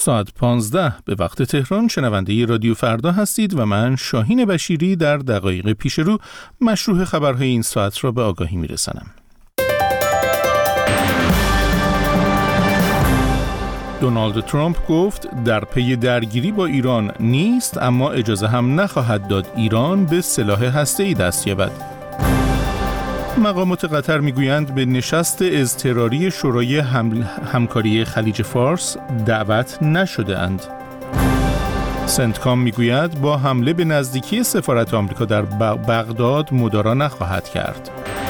ساعت 15 به وقت تهران شنونده رادیو فردا هستید و من شاهین بشیری در دقایق پیش رو مشروح خبرهای این ساعت را به آگاهی میرسانم. دونالد ترامپ گفت در پی درگیری با ایران نیست، اما اجازه هم نخواهد داد ایران به سلاح هسته‌ای دست یابد. مقامات قطر میگویند به نشست اضطراری شورای همکاری خلیج فارس دعوت نشده اند. سنتکام میگوید با حمله به نزدیکی سفارت آمریکا در بغداد مدارا نخواهد کرد.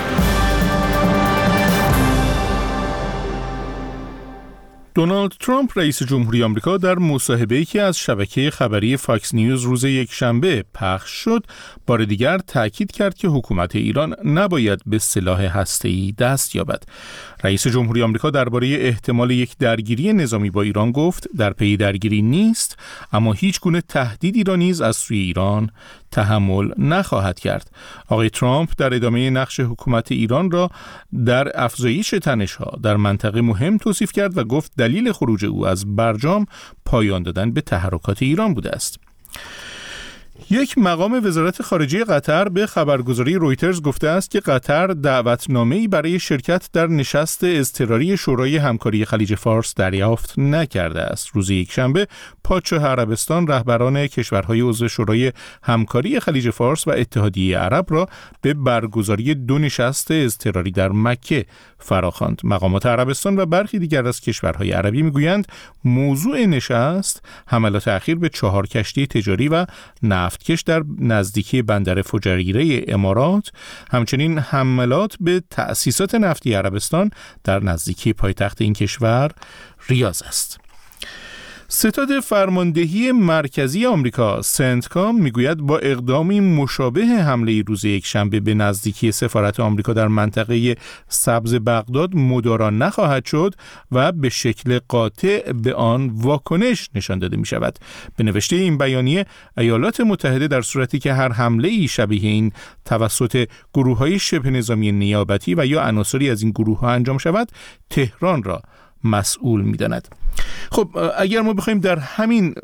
دونالد ترامپ رئیس جمهوری آمریکا در مصاحبه‌ای که از شبکه خبری فاکس نیوز روز یکشنبه پخش شد، بار دیگر تاکید کرد که حکومت ایران نباید به سلاح هسته‌ای دست یابد. رئیس جمهوری آمریکا درباره احتمال یک درگیری نظامی با ایران گفت در پی درگیری نیست، اما هیچ گونه تهدیدی را نیز از سوی ایران تحمل نخواهد کرد. آقای ترامپ در ادامه نقش حکومت ایران را در افزایش تنش‌ها در منطقه مهم توصیف کرد و گفت دلیل خروج او از برجام پایان دادن به تحرکات ایران بوده است. یک مقام وزارت خارجه قطر به خبرگزاری رویترز گفته است که قطر دعوتنامه‌ای برای شرکت در نشست اضطراری شورای همکاری خلیج فارس دریافت نکرده است. روز یکشنبه پادشاه عربستان رهبران کشورهای عضو شورای همکاری خلیج فارس و اتحادیه عرب را به برگزاری 2 نشست اضطراری در مکه فراخواند. مقامات عربستان و برخی دیگر از کشورهای عربی میگویند موضوع نشست حملات اخیر به 4 کشتی تجاری و نفتکش در نزدیکی بندر فجیره امارات، همچنین حملات به تأسیسات نفتی عربستان در نزدیکی پایتخت این کشور ریاض است. ستاد فرماندهی مرکزی آمریکا سنتکام میگوید با اقدامی مشابه حمله روز یکشنبه به نزدیکی سفارت آمریکا در منطقه سبز بغداد مدارا نخواهد شد و به شکل قاطع به آن واکنش نشان داده می شود. به نوشته این بیانیه، ایالات متحده در صورتی که هر حمله‌ای شبیه این توسط گروه‌های شبه نظامی نیابتی و یا عناصری از این گروه‌ها انجام شود، تهران را مسئول می‌داند. خب اگر ما بخوایم در همین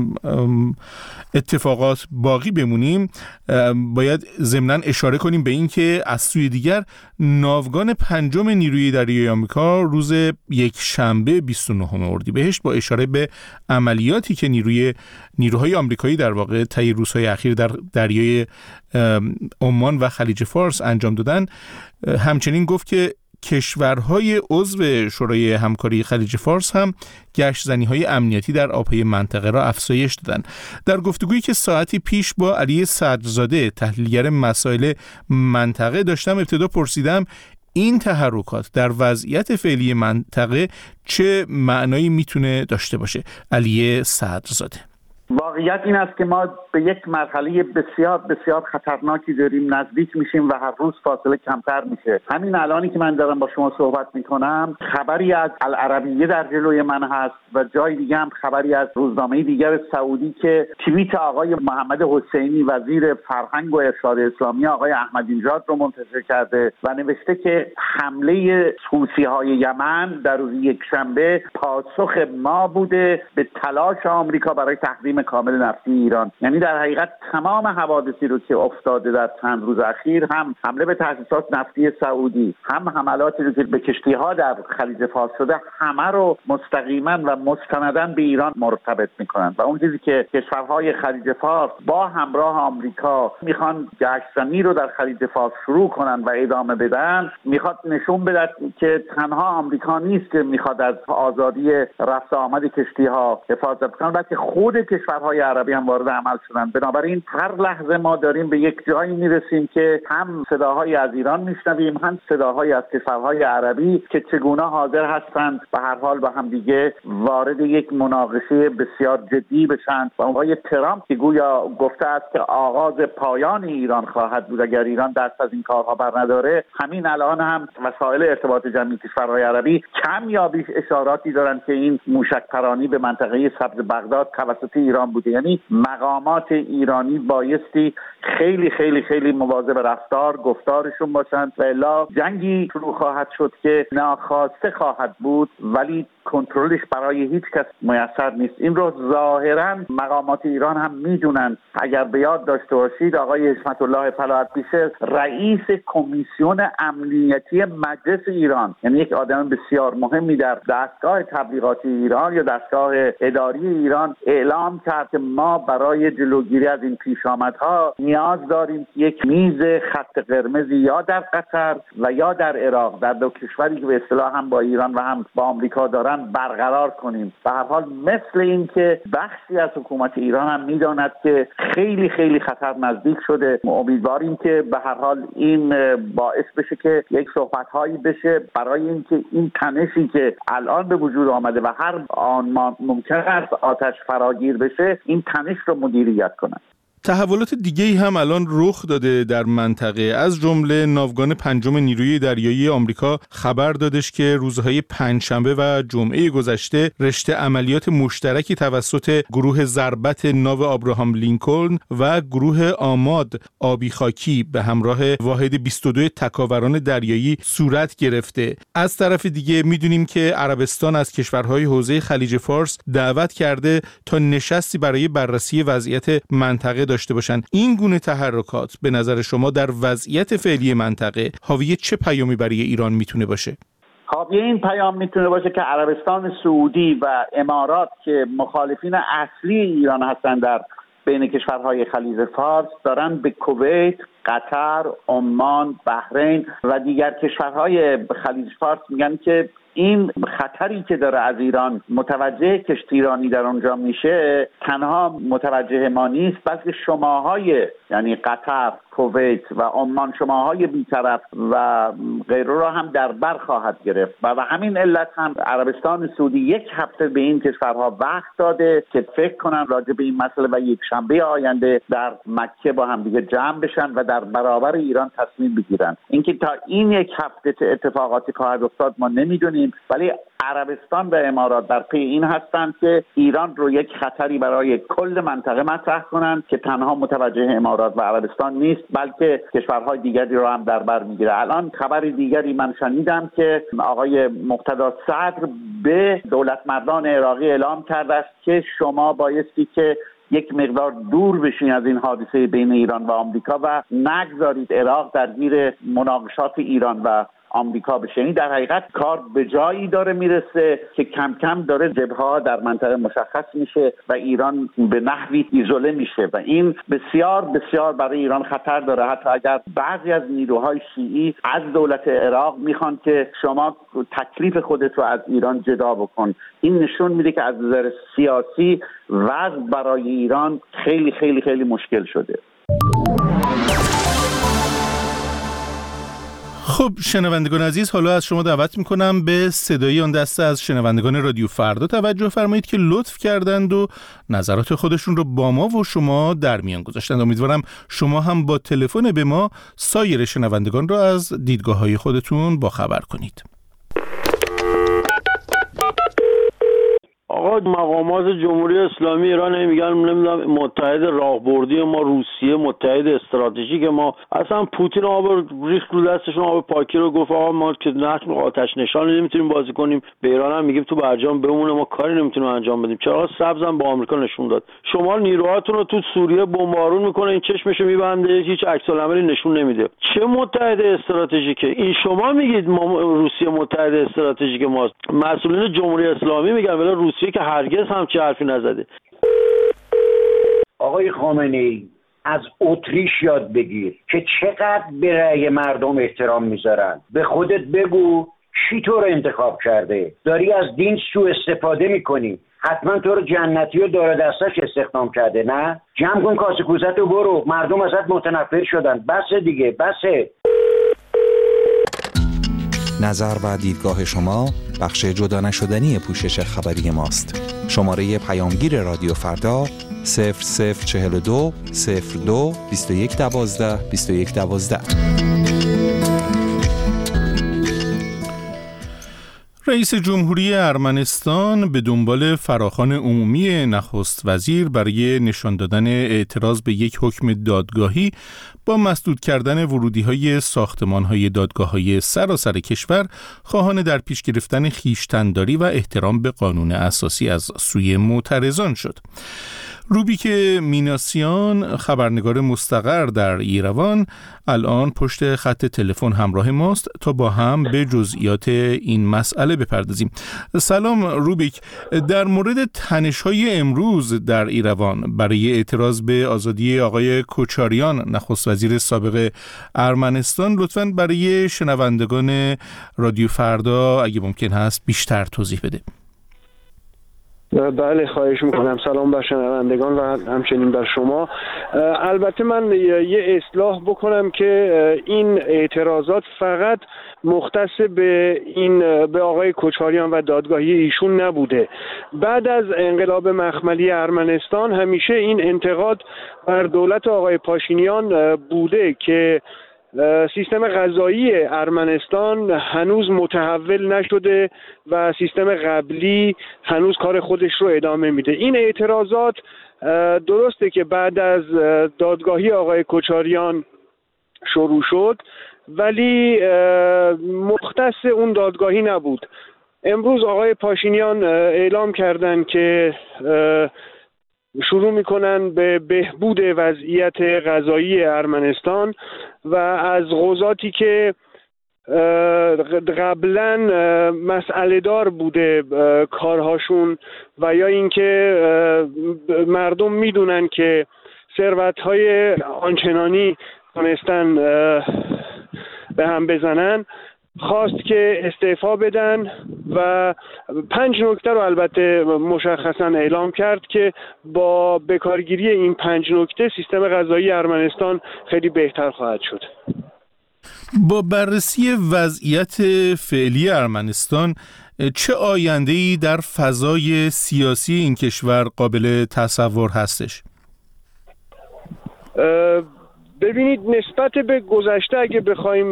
اتفاقات باقی بمونیم، باید ضمناً اشاره کنیم به این که از سوی دیگر ناوگان 5 نیروی دریایی آمریکا روز یکشنبه 29 اردیبهشت با اشاره به عملیاتی که نیروهای آمریکایی در واقع طی روزهای اخیر در دریای عمان و خلیج فارس انجام دادن، همچنین گفت که کشورهای عضو شورای همکاری خلیج فارس هم گشت‌زنی‌های امنیتی در آب‌های منطقه را افزایش دادند. در گفتگویی که ساعتی پیش با علی صدرزاده تحلیلگر مسائل منطقه داشتم، ابتدا پرسیدم این تحرکات در وضعیت فعلی منطقه چه معنایی میتونه داشته باشه. علی صدرزاده: واقعیت این است که ما به یک مرحله بسیار بسیار خطرناکی داریم نزدیک میشیم و هر روز فاصله کمتر میشه. همین الانی که من دارم با شما صحبت میکنم، خبری از العربیه در جلوی من هست و جای دیگه هم خبری از روزنامه دیگر سعودی که توییت آقای محمد حسینی وزیر فرهنگ و ارشاد اسلامی آقای احمدی نژاد رو منتشر کرده و نوشته که حمله حوثی‌های یمن در روز یکشنبه پاسخ ما بوده به تلاش آمریکا برای تحریم کامل نفتی ایران. یعنی در حقیقت تمام حوادثی رو که افتاده در چند روز اخیر، هم حمله به تأسیسات نفتی سعودی، هم حملاتی رو که به کشتی‌ها در خلیج فارس شده، همه رو مستقیما و مستنداً به ایران مرتبط می‌کنند و اون چیزی که کشورهای خلیج فارس با همراه آمریکا میخوان گشت‌زنی رو در خلیج فارس شروع کنن و ادامه بدن، میخواد نشون بده که تنها آمریکا نیست که میخواد از آزادی رفت آمد کشتی‌ها حفاظت کنه، بلکه خود کشورهای عربی هم وارد عمل شدن. بنابراین هر لحظه ما داریم به یک جایی میرسیم که هم صداهای از ایران میشنویم، هم صداهای از کشورهای عربی که چگونه حاضر هستند به هر حال با هم دیگه وارد یک مناقشه بسیار جدی بشن. و آقای ترامپ که گویا گفته است که آغاز پایان ایران خواهد بود اگر ایران دست از این کارها بر نداره، همین الان هم وسایل ارتباط جمعی کشورهای عربی کم یا بیش اشاراتی دارن که این موشک‌پرانی به منطقه سبز بغداد توسط ایران بوده. یعنی مقامات ایرانی بایستی خیلی خیلی خیلی مواظب رفتار گفتارشون باشند و الا جنگی شروع خواهد شد که ناخواسته خواهد بود ولی کنترلش برای هیچ کس میسر نیست. این رو ظاهرا مقامات ایران هم میدونن. اگر به یاد داشته باشید آقای حشمت الله فلاحت پیشه رئیس کمیسیون امنیتی مجلس ایران، یعنی یک آدم بسیار مهمی در دستگاه تبلیغاتی ایران یا دستگاه اداری ایران، اعلام کرد که ما برای جلوگیری از این پیشامدها نیاز داریم که یک میز خط قرمزی یا در قطر و یا در عراق، در دو کشوری که به اصطلاح هم با ایران و هم با آمریکا دارن، برقرار کنیم. به هر حال مثل این که بخشی از حکومت ایران هم میداند که خیلی خیلی خطر نزدیک شده. امیدواریم که به هر حال این باعث بشه که یک صحبت‌هایی بشه برای اینکه این تنشی که الان به وجود آمده و هر آن ممکن است آتش فراگیر بشه، این تنش رو مدیریت کنند. تحولات دیگه‌ای هم الان رخ داده در منطقه، از جمله ناوگان پنجم نیروی دریایی آمریکا خبر دادش که روزهای پنجشنبه و جمعه گذشته رشته عملیات مشترکی توسط گروه ضربت ناو آبراهام لینکلن و گروه آماد آبی خاکی به همراه واحد 22 تکاوران دریایی صورت گرفته. از طرف دیگه میدونیم که عربستان از کشورهای حوزه خلیج فارس دعوت کرده تا نشستی برای بررسی وضعیت منطقه داشته باشن. این گونه تحرکات به نظر شما در وضعیت فعلی منطقه حاوی چه پیامی برای ایران میتونه باشه؟ حاوی این پیام میتونه باشه که عربستان سعودی و امارات که مخالفین اصلی ایران هستند در بین کشورهای خلیج فارس، دارن به کویت، قطر، عمان، بحرین و دیگر کشورهای خلیج فارس میگن که این خطری که داره از ایران متوجه کشتیرانی در اونجا میشه تنها متوجه ما نیست، بلکه شماهای یعنی قطر، کویت و عمان، شماهای بی‌طرف و غیره را هم در بر خواهد گرفت و به همین علت هم عربستان سعودی یک هفته به این کشورها وقت داده که فکر کنن راجع به این مسئله و یک شنبه آینده در مکه با هم دیگه جمع بشن و در برابر ایران تصمیم بگیرن. اینکه تا این یک هفته چه اتفاقاتی خواهد افتاد ما نمیدونیم، ولی عربستان و امارات در پی این هستند که ایران رو یک خطری برای کل منطقه مطرح کنند که تنها متوجه امارات و عربستان نیست، بلکه کشورهای دیگری رو هم در بر میگیره. الان خبر دیگری من شنیدم که آقای مقتدی صدر به دولتمردان عراقی اعلام کرده است که شما بایستی که یک مقدار دور بشین از این حادثه بین ایران و آمریکا و نگذارید عراق درگیر مناقشات ایران و آمریکا بشه. این در حقیقت کار به جایی داره میرسه که کم کم داره جبهه‌ها در منطقه مشخص میشه و ایران به نحوی ایزوله میشه و این بسیار بسیار برای ایران خطر داره. حتی اگر بعضی از نیروهای شیعی از دولت عراق میخوان که شما تکلیف خودت رو از ایران جدا بکن، این نشون میده که از نظر سیاسی وضع برای ایران خیلی خیلی خیلی مشکل شده. خب شنوندگان عزیز، حالا از شما دعوت میکنم به صدای آن دسته از شنوندگان رادیو فردا توجه فرمایید که لطف کردند و نظرات خودشون رو با ما و شما در میان گذاشتند. امیدوارم شما هم با تلفن به ما سایر شنوندگان رو از دیدگاه‌های خودتون باخبر کنید. آقا مقامات جمهوری اسلامی ایران میگن نمیدونم متحد راهبردی ما روسیه، متحد استراتژیک ما. اصلا پوتین ریخت رو دستشون آب پاکی رو، گفت آقا ما که نحن آتش نشان نمیتونیم بازی کنیم، به ایران هم میگیم تو برجام بمونه، ما کاری نمیتونیم انجام بدیم. چرا سبزم با آمریکا نشون داد. شما نیروهاتون رو تو سوریه بمبارون میکنه، این چشمشو میبنده، هیچ عکس العملی نشون نمیده. چه متحد استراتژیکه این؟ شما میگید ما روسیه متحد استراتژیک ماست، مسئولین جمهوری اسلامی میگن ولی روسیه که هرگز همچین حرفی نزده. آقای خامنه‌ای از اتریش یاد بگیر که چقدر به رأی مردم احترام میذارن. به خودت بگو کی تو رو انتخاب کرده؟ داری از دین سوء استفاده میکنی. حتما تو رو جنتی و دار دستش استخدام کرده. نه جمع کن کاسه کوزت و برو، مردم ازت متنفر شدن. بسه دیگه، بسه. نظر و دیدگاه شما بخش جدا نشدنی پوشش خبری ماست. شماره پیامگیر رادیو فردا 0042 02 2112 2112. رئیس جمهوری ارمنستان به دنبال فراخوان عمومی نخست وزیر برای نشان دادن اعتراض به یک حکم دادگاهی با مسدود کردن ورودی‌های ساختمان‌های دادگاه‌های سراسر کشور خواهان در پیش گرفتن خویشتن‌داری و احترام به قانون اساسی از سوی معترضان شد. روبیک میناسیان، خبرنگار مستقر در ایروان، الان پشت خط تلفن همراه ماست تا با هم به جزئیات این مسئله بپردازیم. سلام روبیک، در مورد تنش‌های امروز در ایروان برای اعتراض به آزادی آقای کوچاریان، نخست وزیر سابق ارمنستان، لطفاً برای شنوندگان رادیو فردا اگه ممکن هست بیشتر توضیح بده. بله، خواهش میکنم. سلام بر شنوندگان و همچنین بر شما. البته من یه اصلاح بکنم که این اعتراضات فقط مختص به آقای کوچاریان و دادگاهی ایشون نبوده. بعد از انقلاب مخملی ارمنستان همیشه این انتقاد بر دولت آقای پاشینیان بوده که سیستم قضایی ارمنستان هنوز متحول نشده و سیستم قبلی هنوز کار خودش رو ادامه میده. این اعتراضات درسته که بعد از دادگاهی آقای کوچاریان شروع شد، ولی مختص اون دادگاهی نبود. امروز آقای پاشینیان اعلام کردن که شروع میکنن به بهبود وضعیت قضایی ارمنستان و از قضاتی که قبلا مسئله دار بوده کارهاشون و یا اینکه مردم میدونن که ثروت‌های آنچنانی تونستن به هم بزنن، خواست که استعفا بدن و 5 نکته رو البته مشخصا اعلام کرد که با بکارگیری این 5 نکته سیستم قضایی ارمنستان خیلی بهتر خواهد شد. با بررسی وضعیت فعلی ارمنستان، چه آینده‌ای در فضای سیاسی این کشور قابل تصور هستش؟ ببینید، نسبت به گذشته اگه بخوایم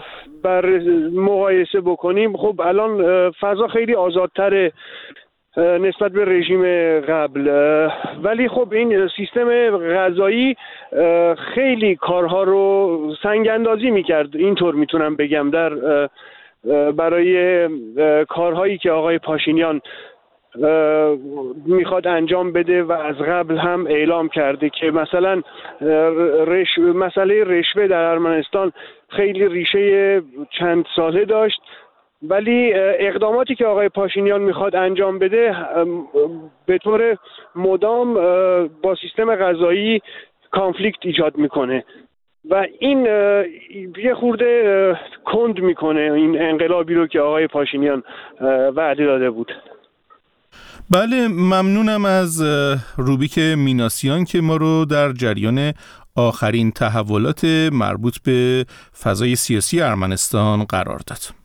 مقایسه بکنیم، خب الان فضا خیلی آزادتره نسبت به رژیم قبل، ولی خب این سیستم قضایی خیلی کارها رو سنگ اندازی میکرد، اینطور میتونم بگم، برای کارهایی که آقای پاشینیان میخواد انجام بده و از قبل هم اعلام کرده که مثلا مسئله رشوه در ارمنستان خیلی ریشه چند ساله داشت، ولی اقداماتی که آقای پاشینیان میخواد انجام بده به طور مدام با سیستم قضایی کانفلیکت ایجاد میکنه و این یه خورده کند میکنه این انقلابی رو که آقای پاشینیان وعده داده بود. بله، ممنونم از روبیک میناسیان که ما رو در جریان آخرین تحولات مربوط به فضای سیاسی ارمنستان قرار داد.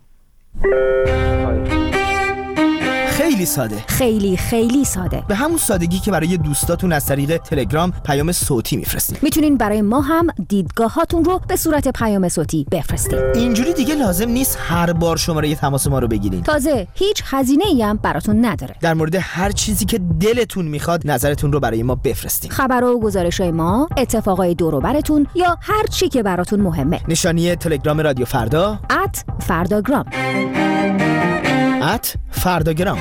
خیلی ساده، خیلی ساده، به همون سادگی که برای دوستاتون از طریق تلگرام پیام صوتی میفرستین. میتونین برای ما هم دیدگاهاتون رو به صورت پیام صوتی بفرستین. اینجوری دیگه لازم نیست هر بار شماره تماس ما رو بگیرین. تازه هیچ هزینه‌ای هم براتون نداره. در مورد هر چیزی که دلتون میخواد نظرتون رو برای ما بفرستین. خبرها و گزارش‌های ما، اتفاقای دور و براتون یا هر چی که براتون مهمه. نشانی تلگرام رادیو فردا @فرداگرام. @فرداگرام.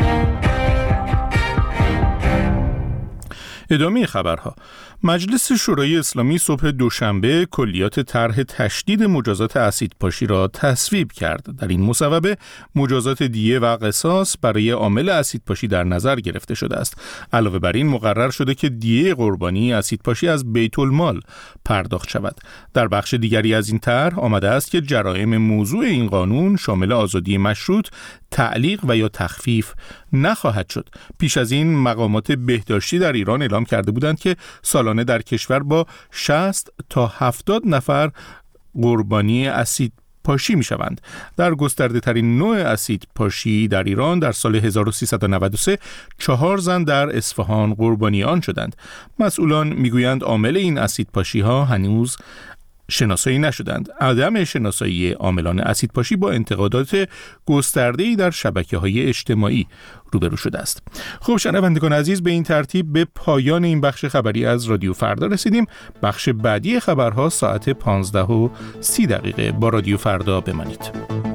ادامه خبرها. مجلس شورای اسلامی صبح دوشنبه کلیات طرح تشدید مجازات اسیدپاشی را تصویب کرد. در این مصوبه مجازات دیه و قصاص برای عامل اسیدپاشی در نظر گرفته شده است. علاوه بر این مقرر شده که دیه قربانی اسیدپاشی از بیت المال پرداخت شود. در بخش دیگری از این طرح آمده است که جرایم موضوع این قانون شامل آزادی مشروط، تعلیق و یا تخفیف نخواهد شد. پیش از این مقامات بهداشتی در ایران اعلام کرده بودند که سالانه در کشور با 60 تا 70 نفر قربانی اسید پاشی می شوند. در گسترده ترین نوع اسید پاشی در ایران در سال 1393 4 زن در اصفهان قربانی آن شدند. مسئولان می گویند عامل این اسید پاشی ها هنوز شناسایی نشدند. عدم شناسایی عاملان اسیدپاشی با انتقادات گسترده‌ای در شبکه‌های اجتماعی روبرو شده است. خب شنوندگان عزیز، به این ترتیب به پایان این بخش خبری از رادیو فردا رسیدیم. بخش بعدی خبرها ساعت 15:30 با رادیو فردا بمانید.